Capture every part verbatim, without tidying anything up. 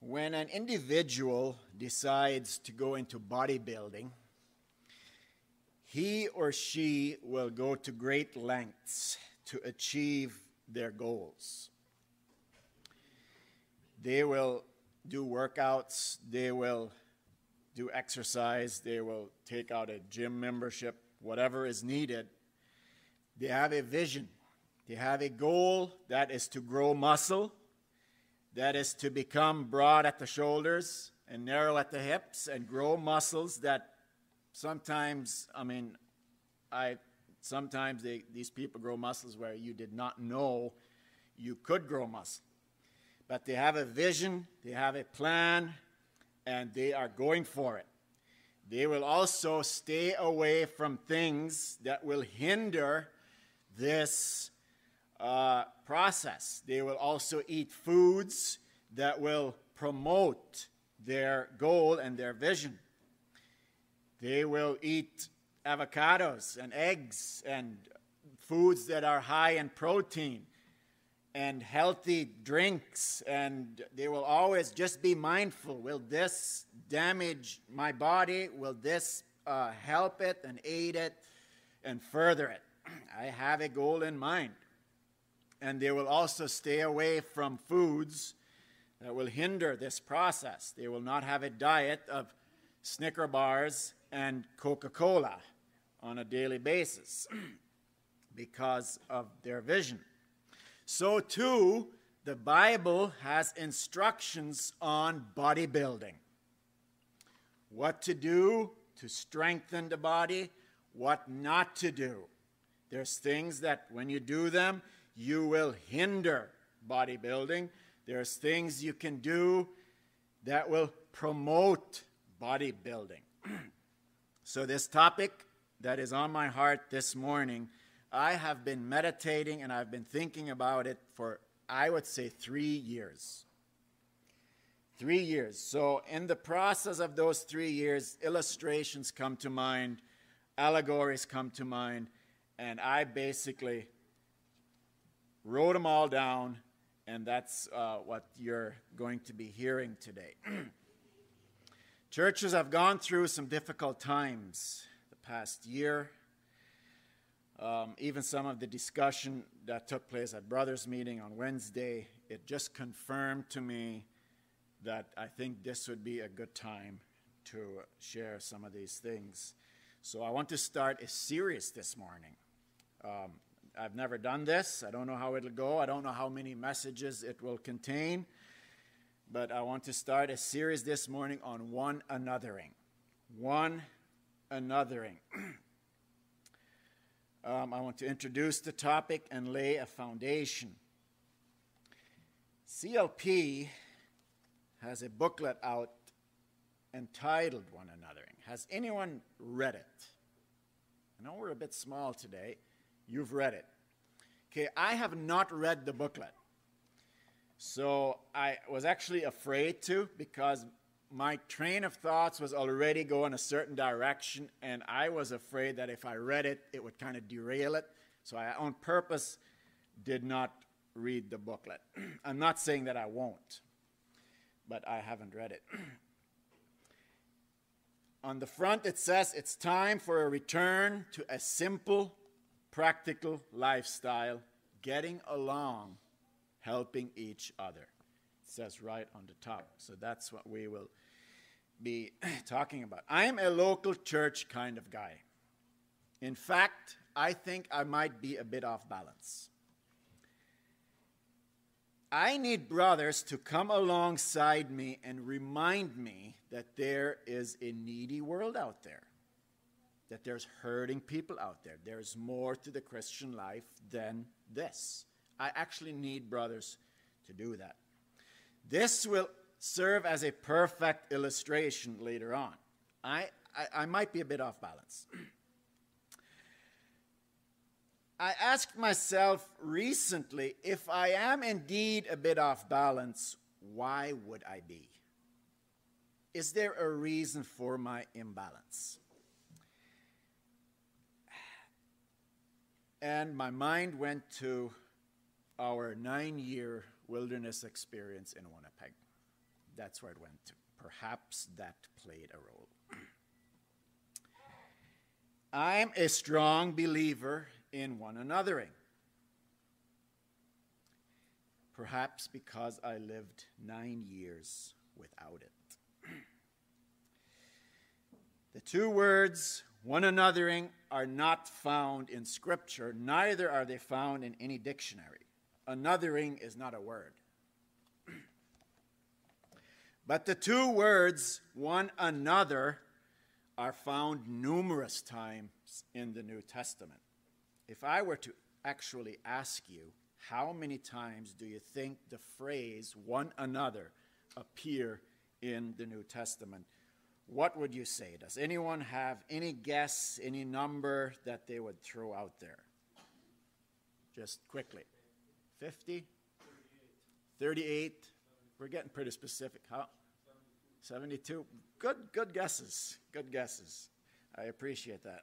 When an individual decides to go into bodybuilding, he or she will go to great lengths to achieve their goals. They will do workouts, they will do exercise, they will take out a gym membership, whatever is needed. They have a vision. They have a goal that is to grow muscle, that is to become broad at the shoulders and narrow at the hips and grow muscles that sometimes, I mean, I sometimes they, these people grow muscles where you did not know you could grow muscle. But they have a vision, they have a plan, and they are going for it. They will also stay away from things that will hinder this uh, process. They will also eat foods that will promote their goal and their vision. They will eat avocados and eggs and foods that are high in protein and healthy drinks, and they will always just be mindful. Will this damage my body? Will this uh, help it and aid it and further it? I have a goal in mind. And they will also stay away from foods that will hinder this process. They will not have a diet of Snicker bars and Coca-Cola on a daily basis because of their vision. So too, the Bible has instructions on bodybuilding. What to do to strengthen the body, what not to do. There's things that when you do them, you will hinder bodybuilding. There's things you can do that will promote bodybuilding. So this topic that is on my heart this morning, I have been meditating and I've been thinking about it for, I would say, three years. Three years. So in the process of those three years, illustrations come to mind, allegories come to mind, and I basically wrote them all down, and that's uh, what you're going to be hearing today. Churches have gone through some difficult times the past year. Um, even some of the discussion that took place at Brothers' meeting on Wednesday, it just confirmed to me that I think this would be a good time to share some of these things. So I want to start a series this morning. Um, I've never done this. I don't know how it'll go. I don't know how many messages it will contain. But I want to start a series this morning on one anothering. One anothering. um, I want to introduce the topic and lay a foundation. C L P has a booklet out entitled One Anothering. Has anyone read it? I know we're a bit small today. You've read it. Okay, I have not read the booklet. So I was actually afraid to because my train of thoughts was already going a certain direction, and I was afraid that if I read it, it would kind of derail it. So I, on purpose, did not read the booklet. I'm not saying that I won't, but I haven't read it. On the front, it says, it's time for a return to a simple, practical lifestyle, getting along, helping each other. It says right on the top. So that's what we will be talking about. I'm a local church kind of guy. In fact, I think I might be a bit off balance. I need brothers to come alongside me and remind me that there is a needy world out there. That there's hurting people out there. There's more to the Christian life than this. I actually need brothers to do that. This will serve as a perfect illustration later on. I, I, I might be a bit off balance. I asked myself recently, if I am indeed a bit off balance, why would I be? Is there a reason for my imbalance? And my mind went to our nine-year wilderness experience in Winnipeg. that's where it went to. Perhaps that played a role. I'm a strong believer in one anothering. Perhaps because I lived nine years without it. The two words, one anothering, are not found in Scripture. Neither are they found in any dictionary. Anothering is not a word. But the two words, one another, are found numerous times in the New Testament. If I were to actually ask you, how many times do you think the phrase one another appear in the New Testament? What would you say? Does anyone have any guess, any number that they would throw out there? Just quickly. fifty? thirty-eight? We're getting pretty specific. How? seventy-two? Good, good guesses. Good guesses. I appreciate that.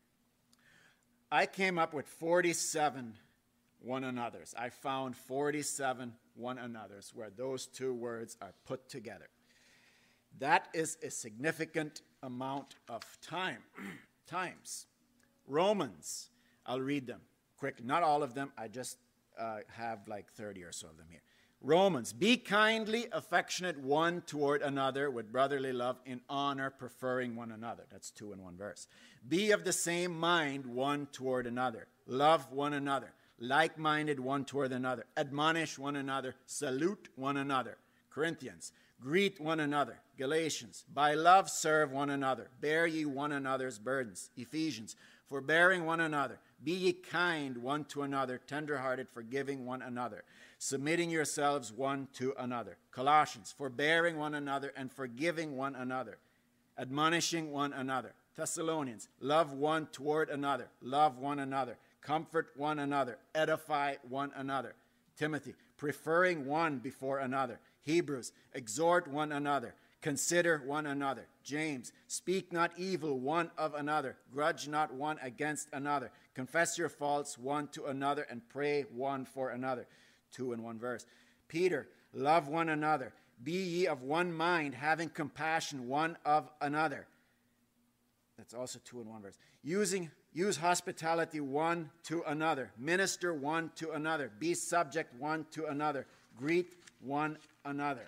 I came up with forty-seven one another's. I found forty-seven one another's where those two words are put together. That is a significant amount of time, times. Romans, I'll read them quick. Not all of them. I just uh, have like thirty or so of them here. Romans, be kindly affectionate one toward another with brotherly love, in honor, preferring one another. That's two in one verse. Be of the same mind one toward another. Love one another. Like-minded one toward another. Admonish one another. Salute one another. Corinthians, greet one another. Galatians, by love serve one another. Bear ye one another's burdens. Ephesians, forbearing one another. Be ye kind one to another, tenderhearted, forgiving one another, submitting yourselves one to another. Colossians, forbearing one another and forgiving one another, admonishing one another. Thessalonians, love one toward another, love one another, comfort one another, edify one another. Timothy, preferring one before another. Hebrews, exhort one another, consider one another. James, speak not evil one of another, grudge not one against another. Confess your faults one to another and pray one for another. Two in one verse. Peter, love one another. Be ye of one mind, having compassion one of another. That's also two in one verse. Using, use hospitality one to another. Minister one to another. Be subject one to another. Greet one another.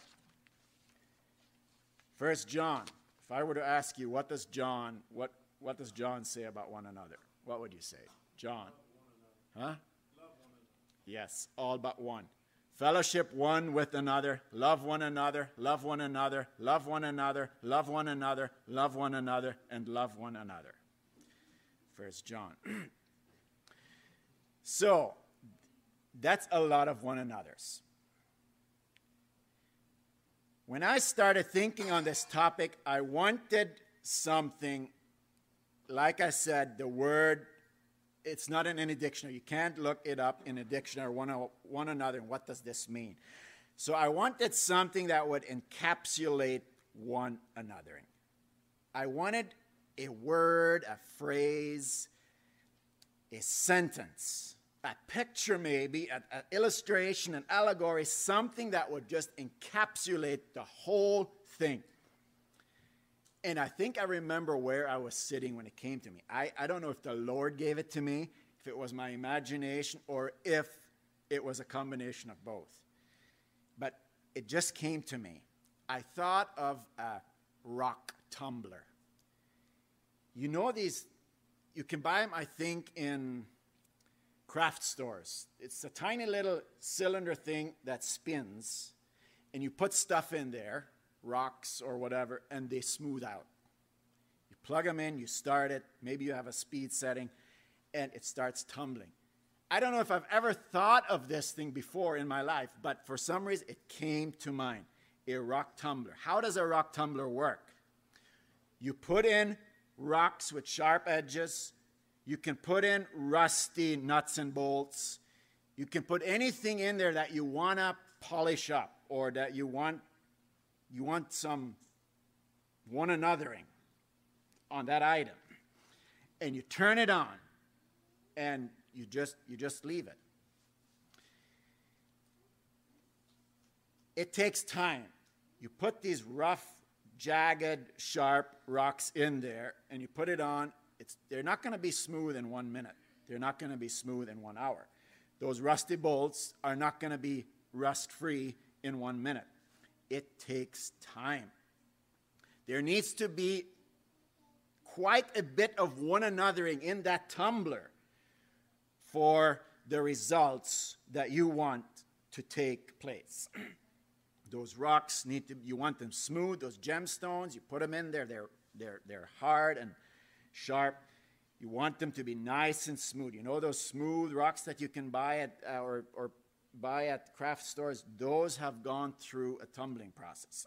First John. If I were to ask you, what does John, what, what does John say about one another? What would you say? John. Huh? Yes, all but one. Fellowship one with another, love one another, love one another, love one another, love one another, love one another, and love one another. First John. So, that's a lot of one another's. When I started thinking on this topic, I wanted something, like I said, the word, it's not in any dictionary. You can't look it up in a dictionary, one, one another, and what does this mean? So I wanted something that would encapsulate one another. I wanted a word, a phrase, a sentence, a picture maybe, an illustration, an allegory, something that would just encapsulate the whole thing. And I think I remember where I was sitting when it came to me. I, I don't know if the Lord gave it to me, if it was my imagination, or if it was a combination of both. But it just came to me. I thought of a rock tumbler. You know these, you can buy them, I think, in craft stores. It's a tiny little cylinder thing that spins, and you put stuff in there, rocks or whatever, and they smooth out. You plug them in, you start it, maybe you have a speed setting, and it starts tumbling. I don't know if I've ever thought of this thing before in my life, but for some reason it came to mind, a rock tumbler. How does a rock tumbler work? You put in rocks with sharp edges. You can put in rusty nuts and bolts. You can put anything in there that you want to polish up, or that you want you want some one anothering on that item. And you turn it on, and you just you just leave it. It takes time. You put these rough, jagged, sharp rocks in there, and you put it on. It's, they're not going to be smooth in one minute. They're not going to be smooth in one hour. Those rusty bolts are not going to be rust-free in one minute. It takes time. There needs to be quite a bit of one anothering in that tumbler for the results that you want to take place. Those rocks need to, you want them smooth, those gemstones, you put them in there, they're, they're, they're hard and sharp. You want them to be nice and smooth. You know those smooth rocks that you can buy at, uh, or, or buy at craft stores? Those have gone through a tumbling process.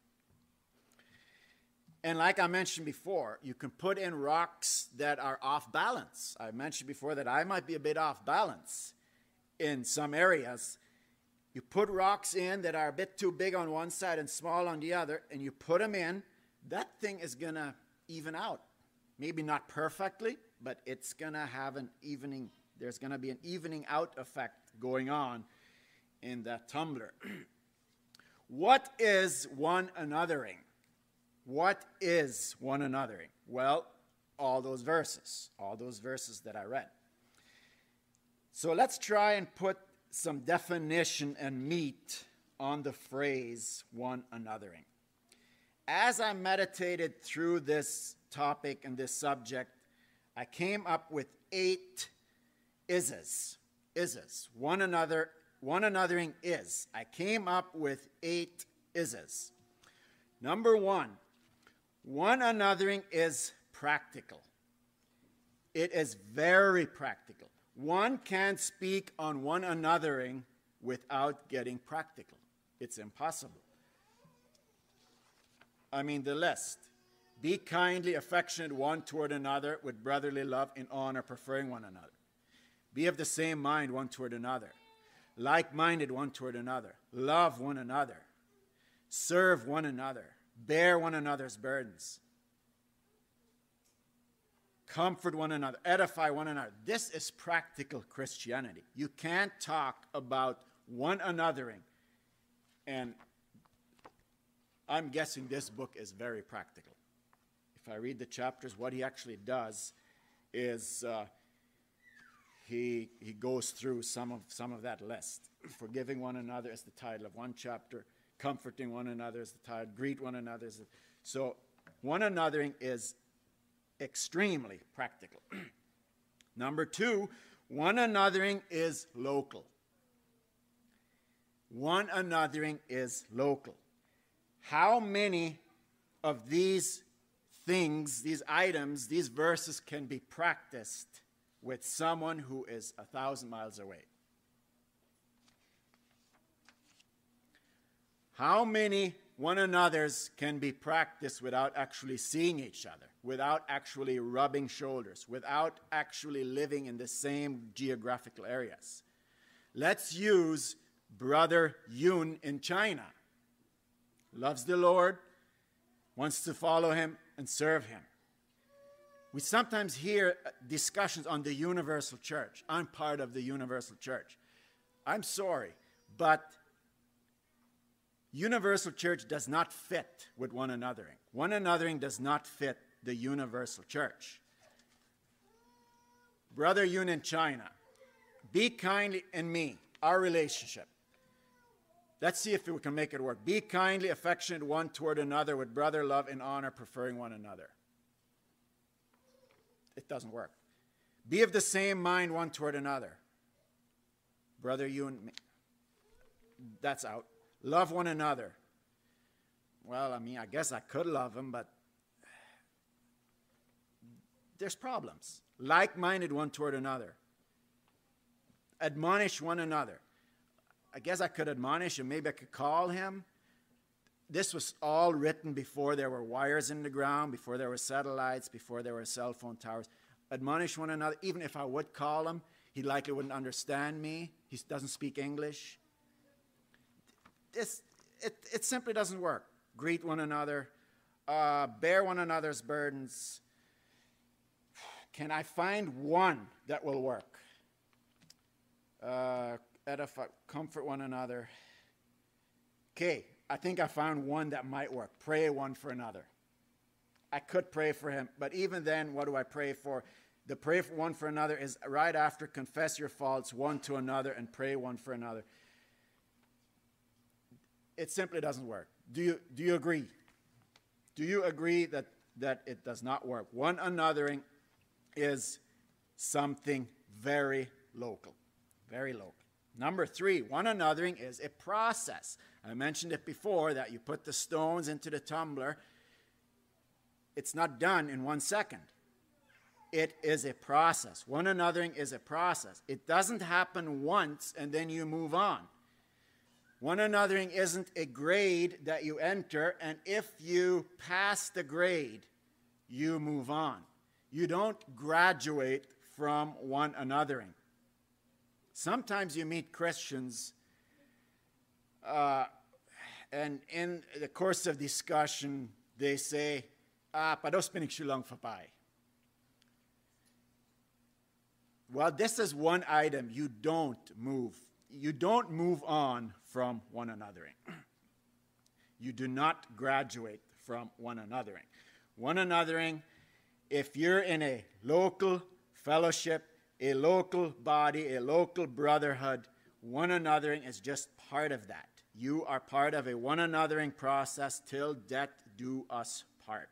And like I mentioned before, you can put in rocks that are off balance. I mentioned before that I might be a bit off balance in some areas. You put rocks in that are a bit too big on one side and small on the other, and you put them in, that thing is going to even out. Maybe not perfectly, but it's going to have an evening, there's going to be an evening out effect going on in that tumbler. What is one anothering? What is one anothering? Well, all those verses, all those verses that I read. So let's try and put some definition and meat on the phrase one anothering. As I meditated through this topic and this subject, I came up with eight ises. Ises. One another, one anothering is. I came up with eight ises. Number one, one anothering is practical. It is very practical. One can't speak on one anothering without getting practical. It's impossible. I mean, the list. Be kindly affectionate one toward another with brotherly love in honor, preferring one another. Be of the same mind one toward another. Like-minded one toward another. Love one another. Serve one another. Bear one another's burdens. Comfort one another. Edify one another. This is practical Christianity. You can't talk about one anothering. And I'm guessing this book is very practical. If I read the chapters, what he actually does is uh, he, he goes through some of, some of that list. Forgiving one another is the title of one chapter. Comforting one another is the title. Greet one another is the, so one anothering is extremely practical. Number two, one anothering is local. One anothering is local. How many of these things, these items, these verses can be practiced with someone who is a thousand miles away? How many one another's can be practiced without actually seeing each other, without actually rubbing shoulders, without actually living in the same geographical areas? Let's use Brother Yun in China. Loves the Lord, wants to follow him and serve him. We sometimes hear discussions on the universal church. I'm part of the universal church. I'm sorry, but universal church does not fit with one anothering. One anothering does not fit the universal church. Brother Yun in China, be kindly in me, our relationship. Let's see if we can make it work. Be kindly affectionate one toward another with brother love and honor, preferring one another. It doesn't work. Be of the same mind one toward another. Brother Yun, that's out. Love one another. Well, I mean, I guess I could love him, but there's problems. Like-minded one toward another. Admonish one another. I guess I could admonish him. Maybe I could call him. This was all written before there were wires in the ground, before there were satellites, before there were cell phone towers. Admonish one another. Even if I would call him, he likely wouldn't understand me. He doesn't speak English. This, it, it simply doesn't work. Greet one another. Uh, bear one another's burdens. Can I find one that will work? Uh, edify, comfort one another. Okay, I think I found one that might work. Pray one for another. I could pray for him, but even then, what do I pray for? The pray for one for another is right after confess your faults one to another and pray one for another. It simply doesn't work. Do you, do you agree? Do you agree that, that it does not work? One anothering is something very local, very local. Number three, one anothering is a process. I mentioned it before that you put the stones into the tumbler. It's not done in one second. It is a process. One anothering is a process. It doesn't happen once and then you move on. One anothering isn't a grade that you enter, and if you pass the grade, you move on. You don't graduate from one anothering. Sometimes you meet Christians, uh, and in the course of discussion, they say, ah, pados piniksulang fapai. Well, this is one item you don't move. You don't move on from one anothering. You do not graduate from one anothering. One anothering, if you're in a local fellowship, a local body, a local brotherhood, one anothering is just part of that. You are part of a one anothering process till death do us part.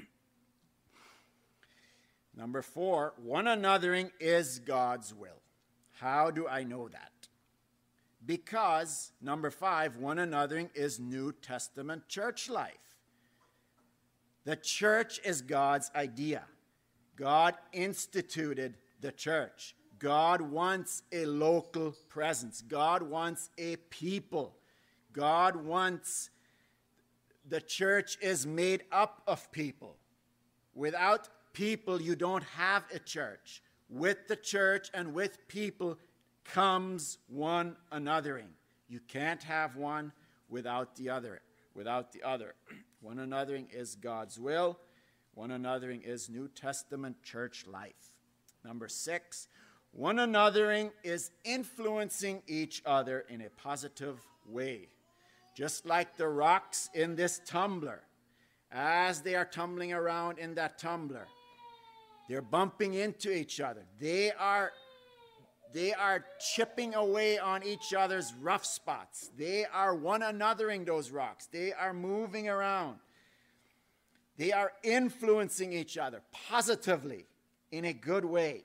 Number four, one anothering is God's will. How do I know that? Because, number five, one anothering is New Testament church life. The church is God's idea. God instituted the church. God wants a local presence. God wants a people. God wants, the church is made up of people. Without people, you don't have a church. With the church and with people comes one anothering. You can't have one without the other. Without the other. One anothering is God's will. One anothering is New Testament church life. Number six, one anothering is influencing each other in a positive way. Just like the rocks in this tumbler. As they are tumbling around in that tumbler, they're bumping into each other. They are They are chipping away on each other's rough spots. They are one anothering those rocks. They are moving around. They are influencing each other positively in a good way.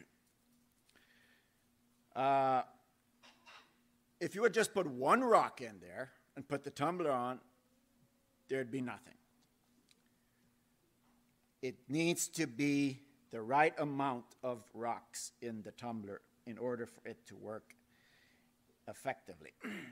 uh, if you would just put one rock in there and put the tumbler on, there'd be nothing. It needs to be the right amount of rocks in the tumbler in order for it to work effectively.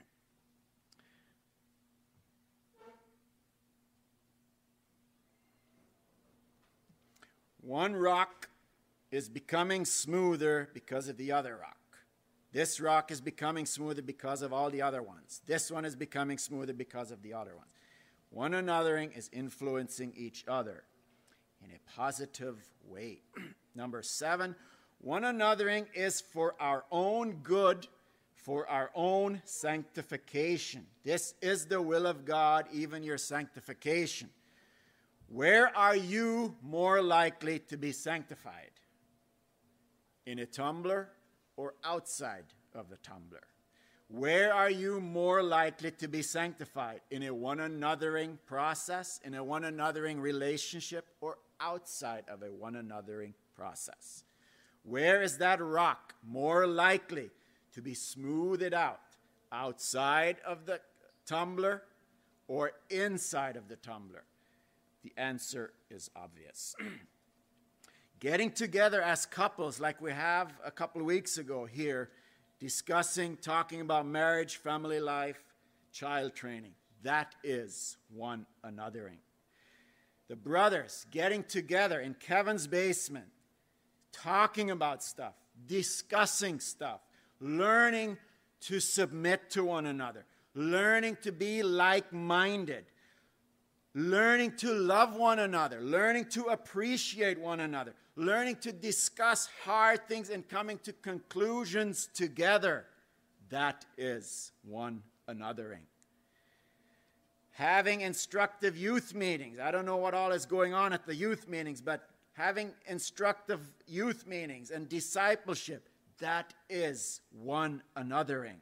One rock is becoming smoother because of the other rock. This rock is becoming smoother because of all the other ones. This one is becoming smoother because of the other ones. One anothering is influencing each other in a positive way. Number seven, one anothering is for our own good, for our own sanctification. This is the will of God, even your sanctification. Where are you more likely to be sanctified? In a tumbler or outside of the tumbler? Where are you more likely to be sanctified? In a one anothering process, in a one anothering relationship, or outside of a one anothering process? Where is that rock more likely to be smoothed out? Outside of the tumbler or inside of the tumbler? The answer is obvious. Getting together as couples like we have a couple of weeks ago here, discussing, talking about marriage, family life, child training. That is one anothering. The brothers getting together in Kevin's basement, talking about stuff, discussing stuff, learning to submit to one another, learning to be like-minded, learning to love one another, learning to appreciate one another, learning to discuss hard things and coming to conclusions together. That is one anothering. Having instructive youth meetings. I don't know what all is going on at the youth meetings, but having instructive youth meetings and discipleship, that is one anothering.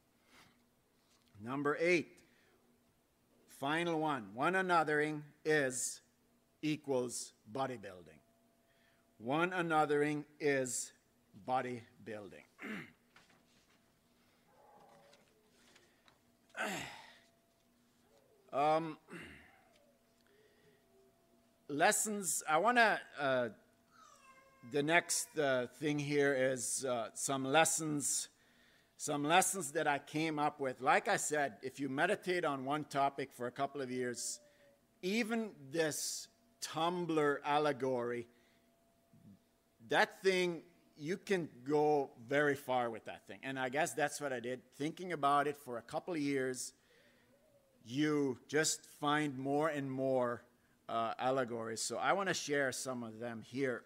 Number eight, final one, one anothering is equals bodybuilding. One anothering is bodybuilding. um, lessons, I want to, uh, the next uh, thing here is uh, some lessons, some lessons that I came up with. Like I said, if you meditate on one topic for a couple of years, even this tumbler allegory, that thing, you can go very far with that thing. And I guess that's what I did. Thinking about it for a couple of years, you just find more and more uh, allegories. So I want to share some of them here.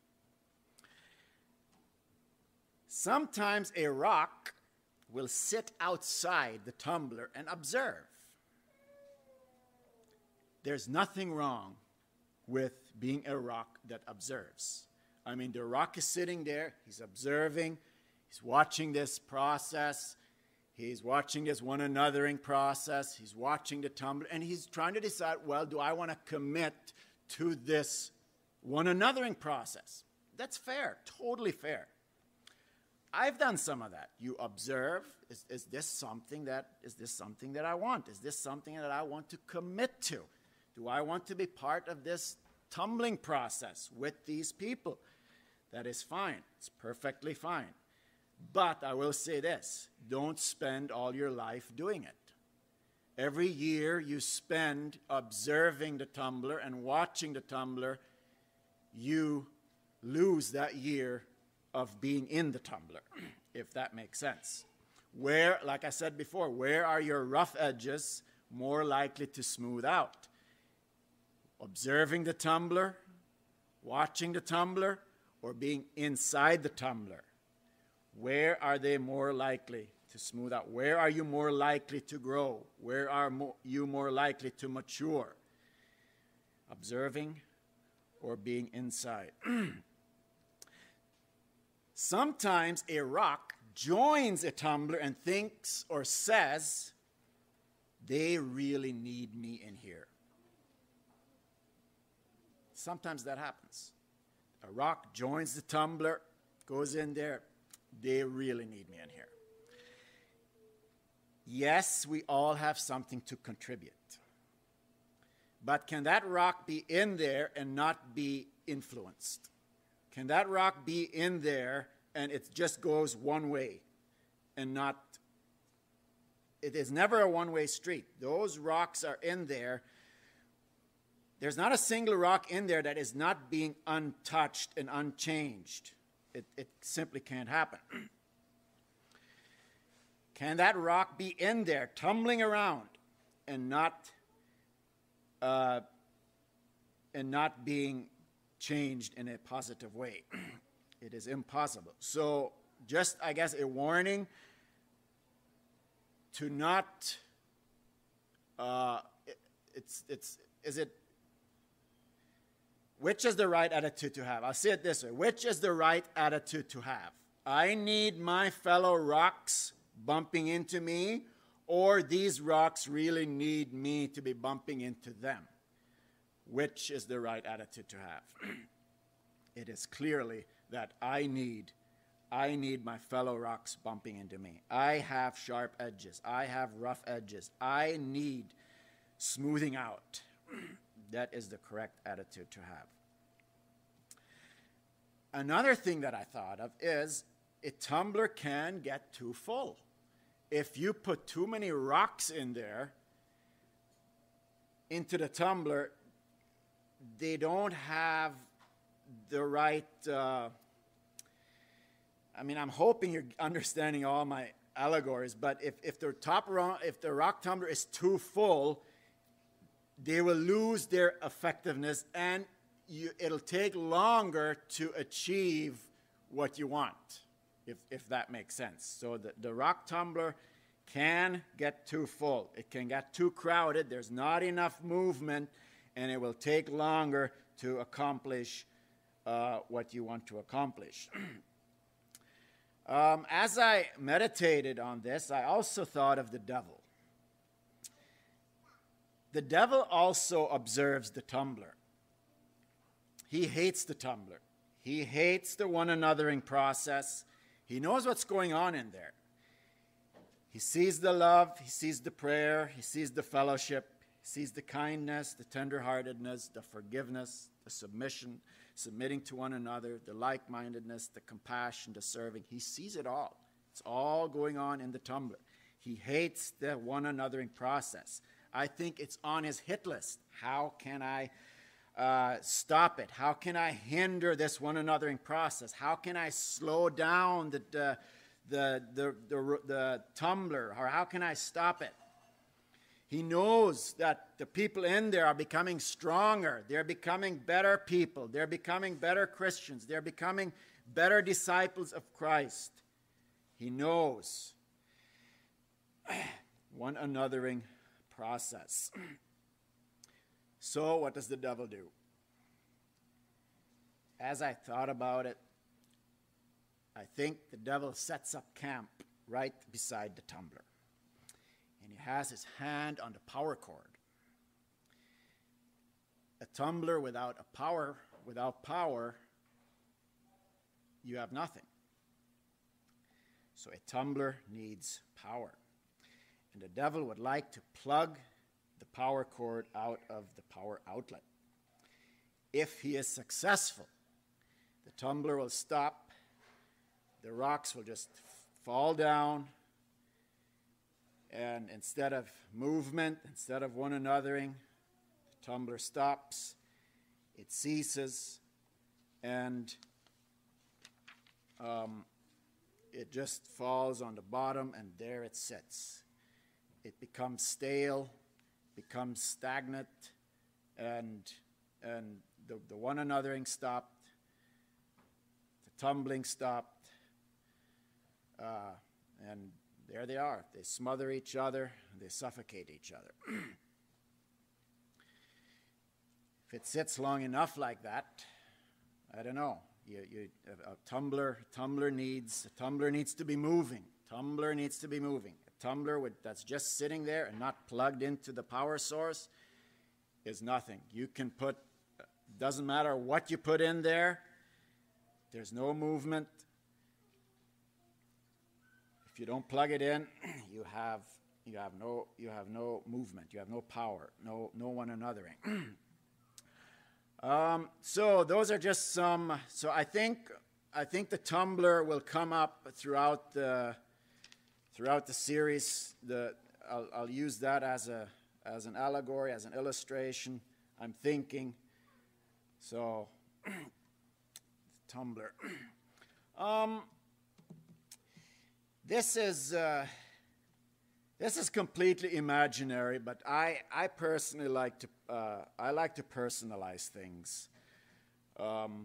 Sometimes a rock will sit outside the tumbler and observe. There's nothing wrong with being a rock that observes. I mean, the rock is sitting there, he's observing, he's watching this process, he's watching this one anothering process, he's watching the tumbler, and he's trying to decide, well, do I want to commit to this one anothering process? That's fair, totally fair. I've done some of that. You observe, is, is this something that, is this something that I want? Is this something that I want to commit to? Do I want to be part of this tumbling process with these people? That is fine. It's perfectly fine. But I will say this, don't spend all your life doing it. Every year you spend observing the tumbler and watching the tumbler, you lose that year of being in the tumbler, if that makes sense. Where, like I said before, where are your rough edges more likely to smooth out? Observing the tumbler, watching the tumbler, or being inside the tumbler? Where are they more likely to smooth out? Where are you more likely to grow? Where are mo- you more likely to mature? Observing or being inside? Sometimes a rock joins a tumbler and thinks or says, they really need me in here. Sometimes that happens. A rock joins the tumbler, goes in there, they really need me in here. Yes, we all have something to contribute. But can that rock be in there and not be influenced? Can that rock be in there and it just goes one way and not, it is never a one-way street. Those rocks are in there. There's not a single rock in there that is not being untouched and unchanged. It, it simply can't happen. Can that rock be in there, tumbling around, and not, uh, and not being changed in a positive way? It is impossible. So, just I guess a warning to not. Uh, it, it's it's is it. Which is the right attitude to have? I'll say it this way. Which is the right attitude to have? I need my fellow rocks bumping into me, or these rocks really need me to be bumping into them? Which is the right attitude to have? It is clearly that I need, I need my fellow rocks bumping into me. I have sharp edges. I have rough edges. I need smoothing out. That is the correct attitude to have. Another thing that I thought of is a tumbler can get too full. If you put too many rocks in there, into the tumbler, they don't have the right, uh, I mean, I'm hoping you're understanding all my allegories, but if, if the top rock, if the rock tumbler is too full, they will lose their effectiveness, and you, it'll take longer to achieve what you want, if, if that makes sense. So the, the rock tumbler can get too full. It can get too crowded. There's not enough movement, and it will take longer to accomplish uh, what you want to accomplish. um, as I meditated on this, I also thought of the devil. The devil also observes the tumbler. He hates the tumbler. He hates the one anothering process. He knows what's going on in there. He sees the love, he sees the prayer, he sees the fellowship, he sees the kindness, the tenderheartedness, the forgiveness, the submission, submitting to one another, the like-mindedness, the compassion, the serving. He sees it all. It's all going on in the tumbler. He hates the one anothering process. I think it's on his hit list. How can I uh, stop it? How can I hinder this one anothering process? How can I slow down the... the The, the, the, the tumbler, or how can I stop it? He knows that the people in there are becoming stronger. They're becoming better people. They're becoming better Christians. They're becoming better disciples of Christ. He knows one anothering process. So what does the devil do? As I thought about it, I think the devil sets up camp right beside the tumbler. And he has his hand on the power cord. A tumbler without a power, without power, you have nothing. So a tumbler needs power. And the devil would like to plug the power cord out of the power outlet. If he is successful, the tumbler will stop. The rocks will just fall down, and instead of movement, instead of one anothering, the tumbler stops, it ceases, and um, it just falls on the bottom, and there it sits. It becomes stale, becomes stagnant, and, and the, the one anothering stopped, the tumbling stopped. Uh, and there they are. They smother each other. They suffocate each other. If it sits long enough like that, I don't know. You, you, a, a tumbler, tumbler needs, a tumbler needs to be moving. Tumbler needs to be moving. A tumbler with, that's just sitting there and not plugged into the power source is nothing. You can put, doesn't matter what you put in there. There's no movement. If you don't plug it in, you have you have no you have no movement, you have no power, no no one anothering. um, so those are just some. So I think I think the tumbler will come up throughout the throughout the series. The I'll, I'll use that as a as an allegory, as an illustration. I'm thinking. So the tumbler. um. This is uh, this is completely imaginary, but I I personally like to uh, I like to personalize things, um,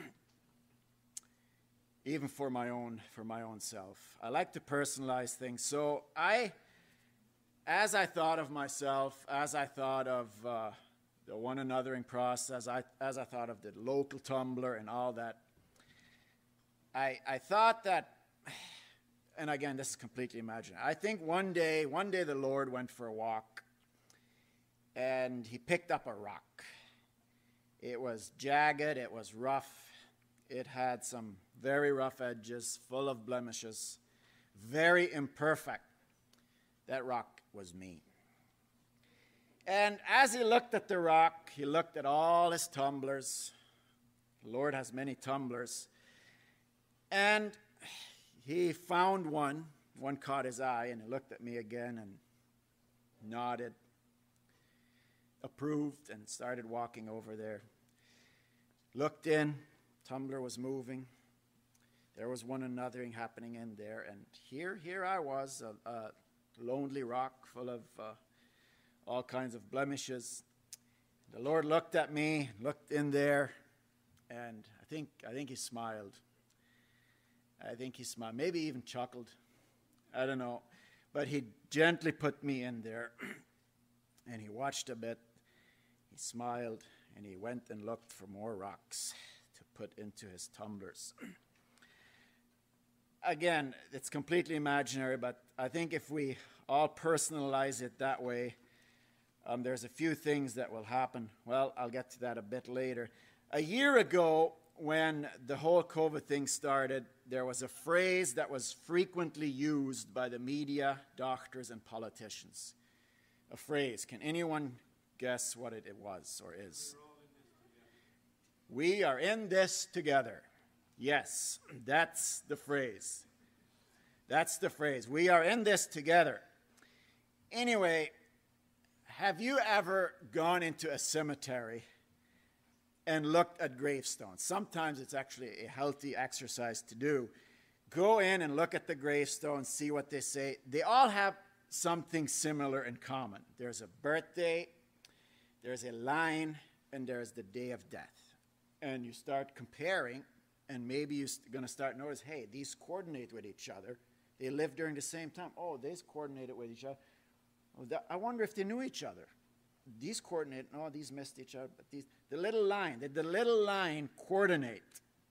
even for my own for my own self. I like to personalize things. So I, as I thought of myself, as I thought of uh, the one anothering process, I, as I thought of the local tumbler and all that, I I thought that. And again, this is completely imaginary. I think one day, one day the Lord went for a walk, and he picked up a rock. It was jagged, it was rough, it had some very rough edges, full of blemishes, very imperfect. That rock was me. And as he looked at the rock, he looked at all his tumblers. The Lord has many tumblers. And he found one. One caught his eye, and he looked at me again and nodded, approved, and started walking over there. Looked in. Tumbler was moving. There was one anothering happening in there. And here, here I was, a, a lonely rock full of uh, all kinds of blemishes. The Lord looked at me, looked in there, and I think I think he smiled. I think he smiled, maybe even chuckled. I don't know. But he gently put me in there, and he watched a bit. He smiled, and he went and looked for more rocks to put into his tumblers. Again, it's completely imaginary, but I think if we all personalize it that way, um, there's a few things that will happen. Well, I'll get to that a bit later. A year ago, when the whole COVID thing started, there was a phrase that was frequently used by the media, doctors, and politicians. A phrase. Can anyone guess what it, it was or is? We are in this together. Yes, that's the phrase. That's the phrase. We are in this together. Anyway, have you ever gone into a cemetery and looked at gravestones? Sometimes it's actually a healthy exercise to do. Go in and look at the gravestones, see what they say. They all have something similar in common. There's a birthday, there's a line, and there's the day of death. And you start comparing, and maybe you're going to start notice, hey, these coordinate with each other. They lived during the same time. Oh, these coordinated with each other. Oh, that, I wonder if they knew each other. These coordinate, no, these missed each other, but these, the little line, did the little line coordinate?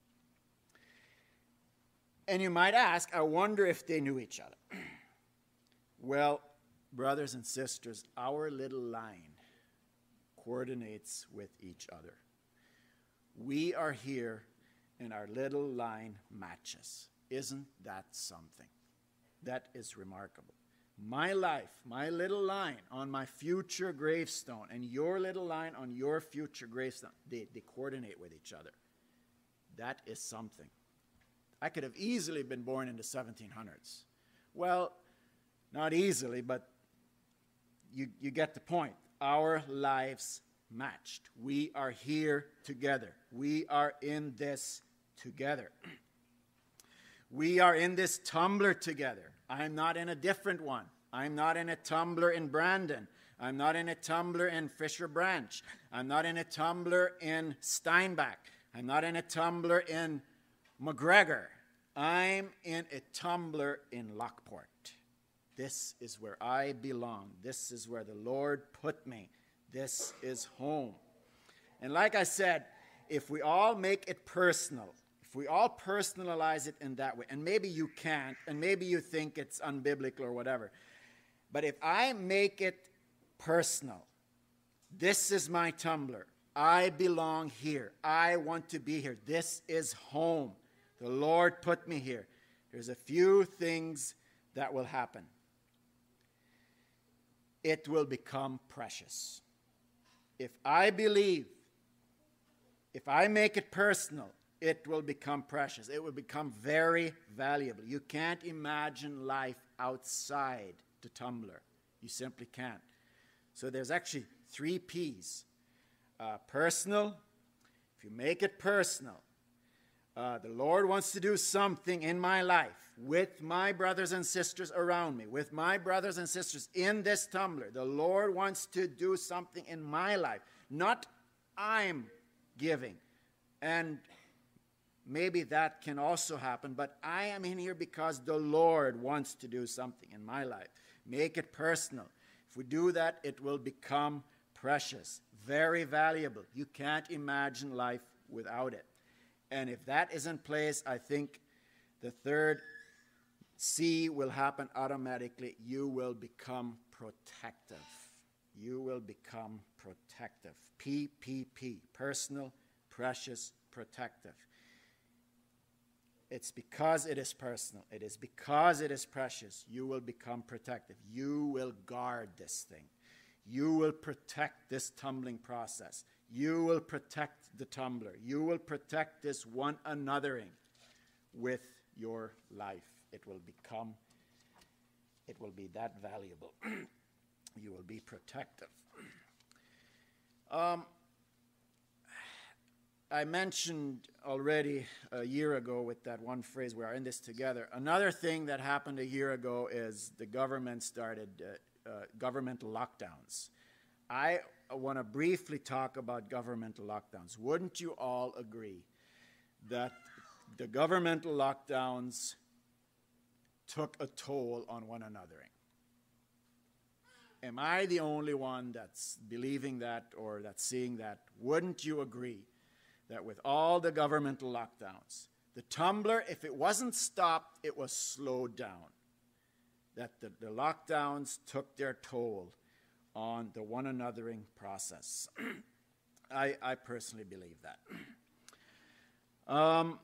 And you might ask, I wonder if they knew each other. Well, brothers and sisters, our little line coordinates with each other. We are here and our little line matches. Isn't that something? That is remarkable. My life, my little line on my future gravestone, and your little line on your future gravestone, they, they coordinate with each other. That is something. I could have easily been born in the seventeen hundreds. Well, not easily, but you, you get the point. Our lives matched. We are here together. We are in this together. We are in this tumbler together. I'm not in a different one. I'm not in a tumbler in Brandon. I'm not in a tumbler in Fisher Branch. I'm not in a tumbler in Steinbach. I'm not in a tumbler in McGregor. I'm in a tumbler in Lockport. This is where I belong. This is where the Lord put me. This is home. And like I said, if we all make it personal, if we all personalize it in that way, and maybe you can't, and maybe you think it's unbiblical or whatever, but if I make it personal, this is my tumbler. I belong here. I want to be here. This is home. The Lord put me here. There's a few things that will happen. It will become precious. If I believe, if I make it personal, it will become precious. It will become very valuable. You can't imagine life outside the tumbler. You simply can't. So there's actually three P's. Uh, personal. If you make it personal, uh, the Lord wants to do something in my life with my brothers and sisters around me, with my brothers and sisters in this tumbler. The Lord wants to do something in my life. Not I'm giving. And maybe that can also happen, but I am in here because the Lord wants to do something in my life. Make it personal. If we do that, it will become precious, very valuable. You can't imagine life without it. And if that is in place, I think the third C will happen automatically. You will become protective. You will become protective. P P P, personal, precious, protective. It's because it is personal. It is because it is precious. You will become protective. You will guard this thing. You will protect this tumbling process. You will protect the tumbler. You will protect this one anothering with your life. It will become, it will be that valuable. You will be protective. Um, I mentioned already a year ago with that one phrase, we are in this together. Another thing that happened a year ago is the government started uh, uh, governmental lockdowns. I want to briefly talk about governmental lockdowns. Wouldn't you all agree that the governmental lockdowns took a toll on one another? am I the only one that's believing that or that's seeing that? Wouldn't you agree that with all the governmental lockdowns, the tumbler, if it wasn't stopped, it was slowed down? That the, the lockdowns took their toll on the one anothering process. I, I personally believe that. Um,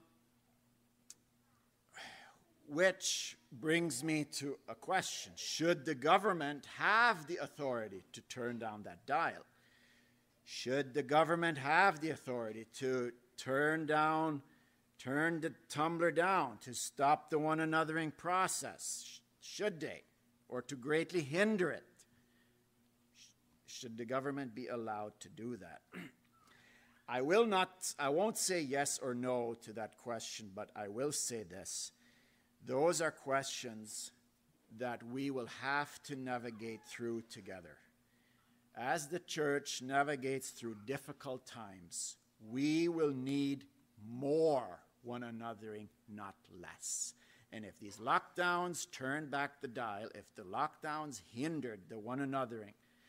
which brings me to a question. Should the government have the authority to turn down that dial? Should the government have the authority to turn down, turn the tumbler down, to stop the one anothering process? Should they? Or to greatly hinder it? Should the government be allowed to do that? I will not, I won't say yes or no to that question, but I will say this. Those are questions that we will have to navigate through together. As the church navigates through difficult times, we will need more one anothering, not less. And if these lockdowns turn back the dial, if the lockdowns hindered the one anothering,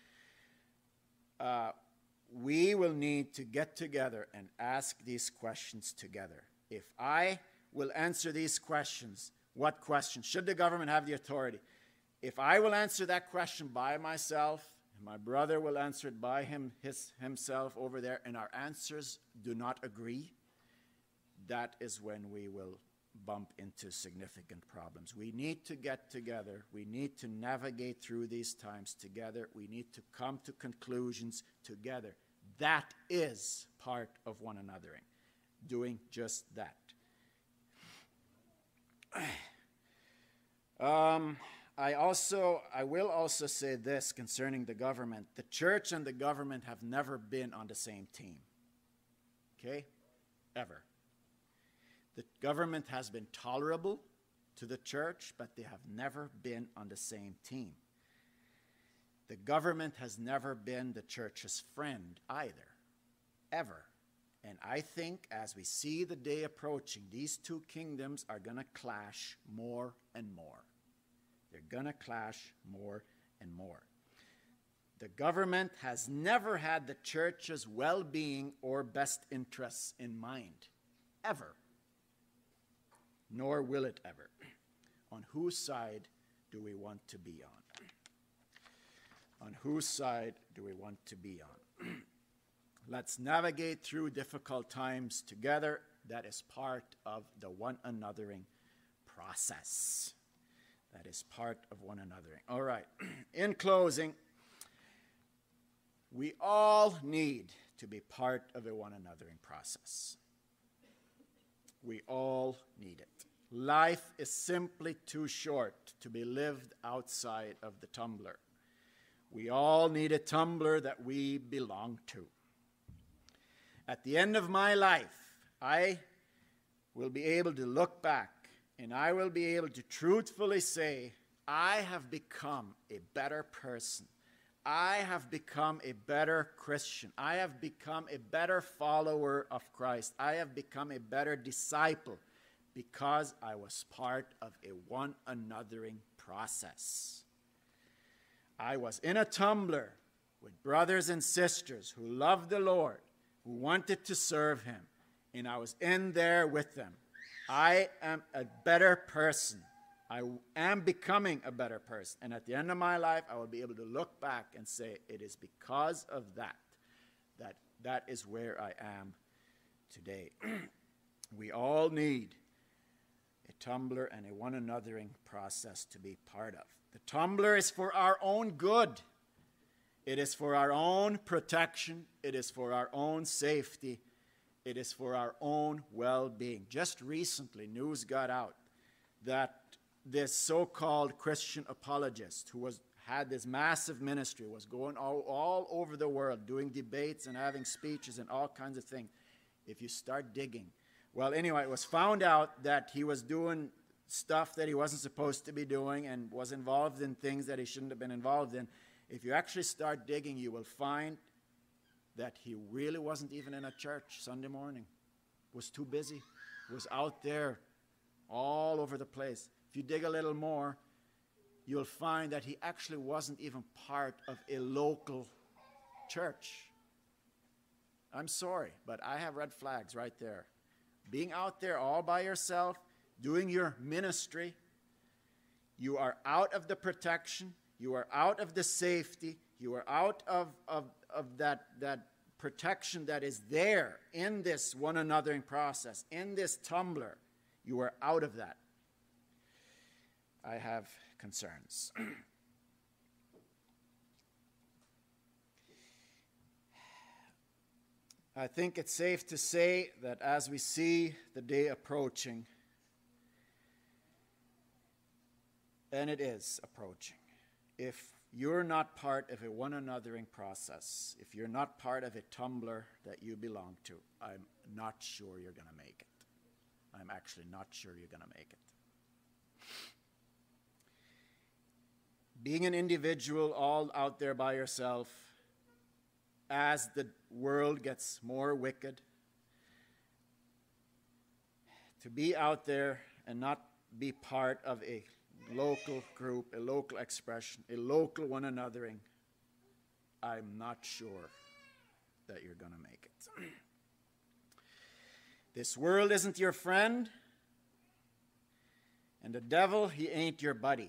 uh, we will need to get together and ask these questions together. If I will answer these questions, what question? Should the government have the authority? If I will answer that question by myself, and my brother will answer it by him, his, himself over there, and our answers do not agree, that is when we will bump into significant problems. We need to get together. We need to navigate through these times together. We need to come to conclusions together. That is part of one anothering, doing just that. Um, I also, I will also say this concerning the government. The church and the government have never been on the same team. Okay? Ever. The government has been tolerable to the church, but they have never been on the same team. The government has never been the church's friend either, ever. And I think as we see the day approaching, these two kingdoms are going to clash more and more. They're going to clash more and more. The government has never had the church's well-being or best interests in mind, ever. Nor will it ever. On whose side do we want to be on? On whose side do we want to be on? Let's navigate through difficult times together. That is part of the one anothering process. That is part of one anothering. All right. In closing, we all need to be part of a one anothering process. We all need it. Life is simply too short to be lived outside of the tumbler. We all need a tumbler that we belong to. At the end of my life, I will be able to look back and I will be able to truthfully say, I have become a better person. I have become a better Christian. I have become a better follower of Christ. I have become a better disciple because I was part of a one anothering process. I was in a tumbler with brothers and sisters who loved the Lord, who wanted to serve him, and I was in there with them. I am a better person. I am becoming a better person. And at the end of my life, I will be able to look back and say, it is because of that, that that is where I am today. We all need a tumbler and a one anothering process to be part of. The tumbler is for our own good. It is for our own protection. It is for our own safety. It is for our own well-being. Just recently, news got out that this so-called Christian apologist who was had this massive ministry, was going all, all over the world, doing debates and having speeches and all kinds of things. If you start digging, well, anyway, it was found out that he was doing stuff that he wasn't supposed to be doing and was involved in things that he shouldn't have been involved in. If you actually start digging, you will find that he really wasn't even in a church Sunday morning. Was too busy. Was out there all over the place. If you dig a little more, you'll find that he actually wasn't even part of a local church. I'm sorry, but I have red flags right there. Being out there all by yourself, doing your ministry, you are out of the protection, you are out of the safety, you are out of, of, of that, that protection that is there in this one anothering process, in this tumbler. You are out of that. I have concerns. I think it's safe to say that as we see the day approaching, and it is approaching, if you're not part of a one anothering process, if you're not part of a tumbler that you belong to, I'm not sure you're going to make it. I'm actually not sure you're going to make it. Being an individual all out there by yourself, as the world gets more wicked, to be out there and not be part of a local group, a local expression, a local one anothering, I'm not sure that you're going to make it. This world isn't your friend, and the devil, he ain't your buddy.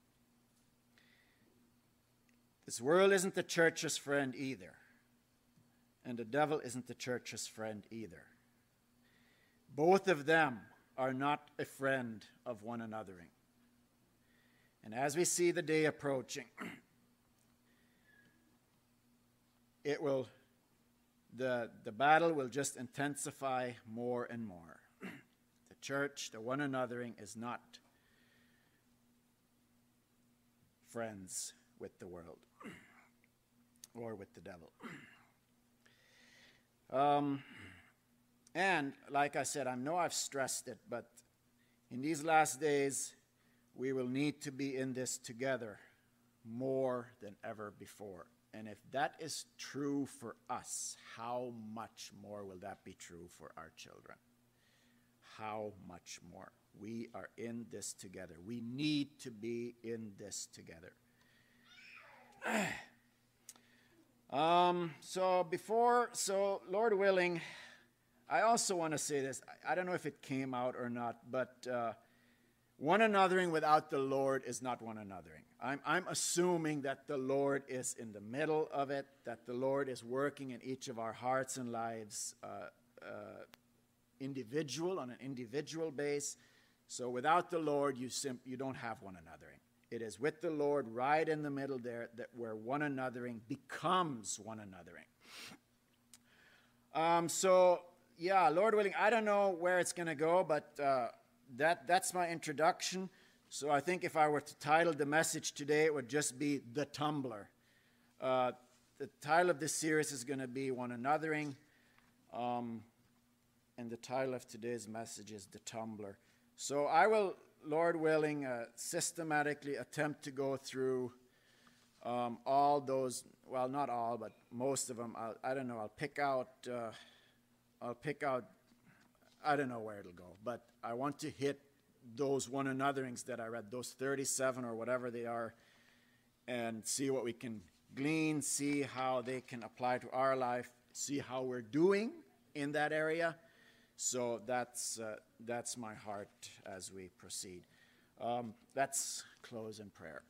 This world isn't the church's friend either, and the devil isn't the church's friend either. Both of them are not a friend of one anothering. And as we see the day approaching, it will, the, the battle will just intensify more and more. The church, the one anothering, is not friends with the world or with the devil. Um, and like I said, I know I've stressed it, but in these last days, we will need to be in this together more than ever before. And if that is true for us, how much more will that be true for our children? How much more? We are in this together. We need to be in this together. um, so before, so Lord willing, I also want to say this. I, I don't know if it came out or not, but uh, one anothering without the Lord is not one anothering. I'm, I'm assuming that the Lord is in the middle of it, that the Lord is working in each of our hearts and lives, uh, uh, individual, on an individual base. So without the Lord, you, sim- you don't have one anothering. It is with the Lord right in the middle there that where one anothering becomes one anothering. Um, so, yeah, Lord willing, I don't know where it's going to go, but uh, that that's my introduction. So I think if I were to title the message today, it would just be The Tumbler. Uh, the title of this series is going to be One Anothering, um, and the title of today's message is The Tumbler. So I will, Lord willing, uh, systematically attempt to go through um, all those, well, not all, but most of them. I'll, I don't know, I'll pick out, uh, I'll pick out, I don't know where it'll go, but I want to hit those one anotherings that I read, those thirty-seven or whatever they are, and see what we can glean, see how they can apply to our life, see how we're doing in that area. So that's uh, that's my heart as we proceed. Um, let's close in prayer.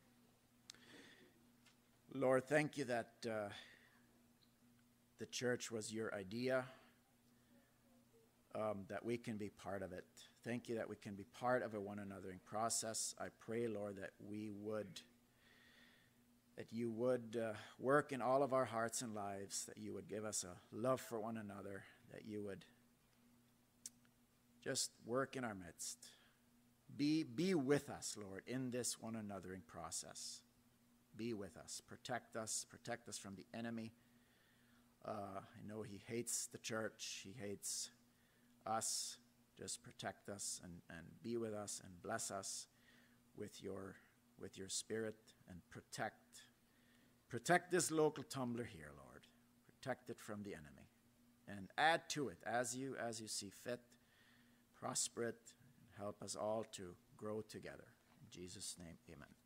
Lord, thank you that uh, the church was your idea, um, that we can be part of it. Thank you that we can be part of a one anothering process. I pray, Lord, that we would, that you would uh, work in all of our hearts and lives, that you would give us a love for one another, that you would just work in our midst. Be, be with us, Lord, in this one anothering process. Be with us. Protect us. Protect us from the enemy. Uh, I know he hates the church. He hates us. Just protect us and, and be with us and bless us with your with your spirit, and protect protect this local tumbler here, Lord. Protect it from the enemy, and add to it as you as you see fit. Prosper it and help us all to grow together. In Jesus' name, amen.